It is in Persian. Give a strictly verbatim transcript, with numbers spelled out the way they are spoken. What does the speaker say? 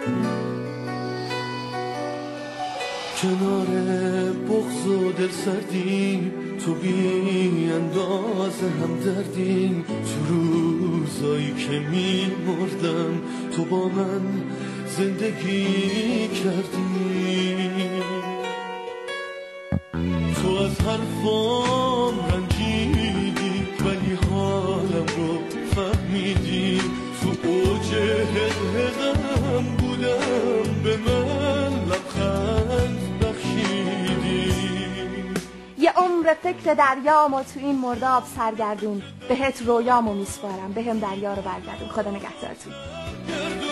کنار بغض و دل سردی تو بی اندازه هم دردی تو روزایی که می مردم تو با من زندگی کردی تو از حرفام رنجیدی ولی حالم رو فهمیدی تو اوج حقم بودم به من لبخند بخشیدی یه عمر فکر دریامو تو این مرداب سرگردون بهت رویامو میسپارم بهم دریا رو برگردون خدا نگهدارتون